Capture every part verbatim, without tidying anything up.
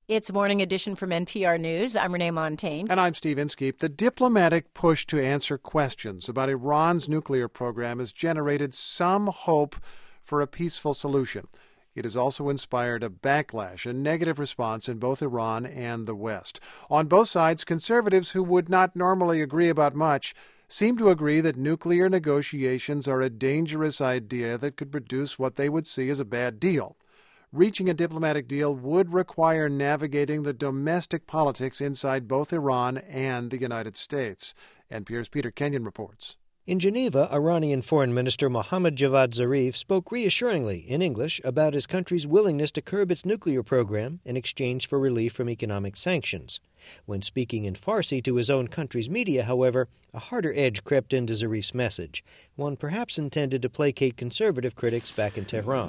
It's Morning Edition from N P R News. I'm Renee Montagne. And I'm Steve Inskeep. The diplomatic push to answer questions about Iran's nuclear program has generated some hope for a peaceful solution. It has also inspired a backlash, a negative response in both Iran and the West. On both sides, conservatives who would not normally agree about much seem to agree that nuclear negotiations are a dangerous idea that could produce what they would see as a bad deal. Reaching a diplomatic deal would require navigating the domestic politics inside both Iran and the United States. N P R's Peter Kenyon reports. In Geneva, Iranian Foreign Minister Mohammad Javad Zarif spoke reassuringly in English about his country's willingness to curb its nuclear program in exchange for relief from economic sanctions. When speaking in Farsi to his own country's media, however, a harder edge crept into Zarif's message, one perhaps intended to placate conservative critics back in Tehran.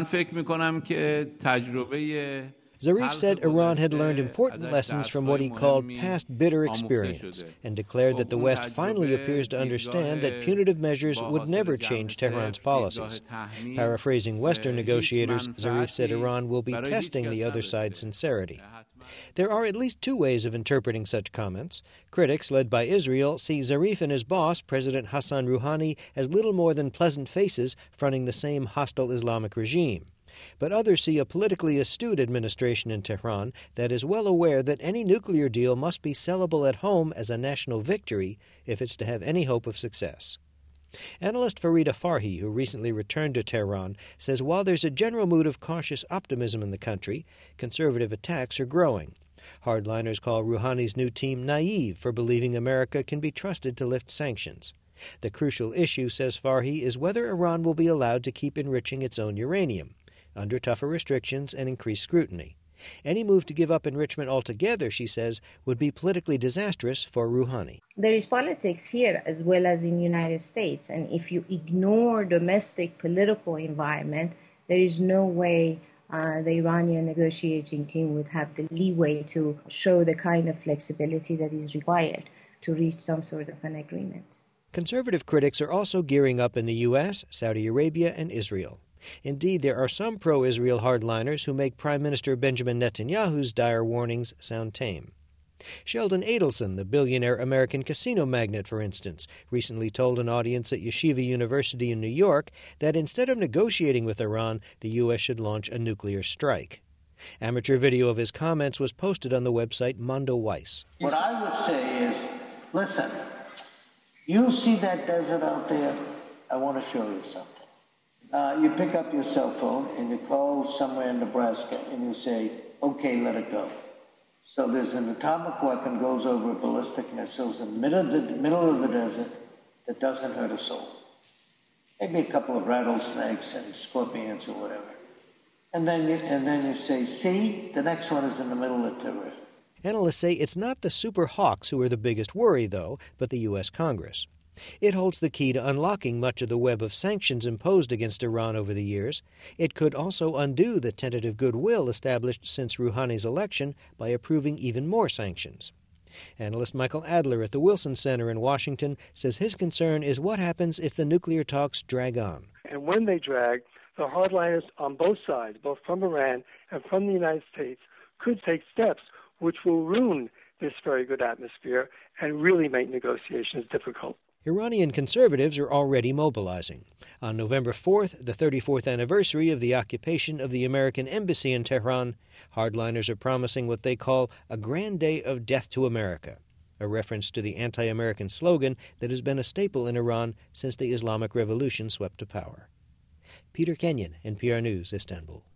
Zarif said Iran had learned important lessons from what he called past bitter experience and declared that the West finally appears to understand that punitive measures would never change Tehran's policies. Paraphrasing Western negotiators, Zarif said Iran will be testing the other side's sincerity. There are at least two ways of interpreting such comments. Critics, led by Israel, see Zarif and his boss, President Hassan Rouhani, as little more than pleasant faces fronting the same hostile Islamic regime. But others see a politically astute administration in Tehran that is well aware that any nuclear deal must be sellable at home as a national victory if it's to have any hope of success. Analyst Farida Farhi, who recently returned to Tehran, says while there's a general mood of cautious optimism in the country, conservative attacks are growing. Hardliners call Rouhani's new team naive for believing America can be trusted to lift sanctions. The crucial issue, says Farhi, is whether Iran will be allowed to keep enriching its own uranium under tougher restrictions and increased scrutiny. Any move to give up enrichment altogether, she says, would be politically disastrous for Rouhani. There is politics here as well as in the United States, and if you ignore domestic political environment, there is no way uh, the Iranian negotiating team would have the leeway to show the kind of flexibility that is required to reach some sort of an agreement. Conservative critics are also gearing up in the U S, Saudi Arabia, and Israel. Indeed, there are some pro-Israel hardliners who make Prime Minister Benjamin Netanyahu's dire warnings sound tame. Sheldon Adelson, the billionaire American casino magnate, for instance, recently told an audience at Yeshiva University in New York that instead of negotiating with Iran, the U S should launch a nuclear strike. Amateur video of his comments was posted on the website Mondo Weiss. What I would say is, listen, you see that desert out there? I want to show you something. Uh, you pick up your cell phone and you call somewhere in Nebraska and you say, okay, let it go. So there's an atomic weapon goes over a ballistic missiles in the middle of the, middle of the desert that doesn't hurt a soul. Maybe a couple of rattlesnakes and scorpions or whatever. And then you, and then you say, see, the next one is in the middle of Tehran. Analysts say it's not the super hawks who are the biggest worry, though, but the U S. Congress. It holds the key to unlocking much of the web of sanctions imposed against Iran over the years. It could also undo the tentative goodwill established since Rouhani's election by approving even more sanctions. Analyst Michael Adler at the Wilson Center in Washington says his concern is what happens if the nuclear talks drag on. And when they drag, the hardliners on both sides, both from Iran and from the United States, could take steps which will ruin this very good atmosphere and really make negotiations difficult. Iranian conservatives are already mobilizing. On November fourth, the thirty-fourth anniversary of the occupation of the American embassy in Tehran, hardliners are promising what they call a grand day of death to America, a reference to the anti-American slogan that has been a staple in Iran since the Islamic Revolution swept to power. Peter Kenyon, N P R News, Istanbul.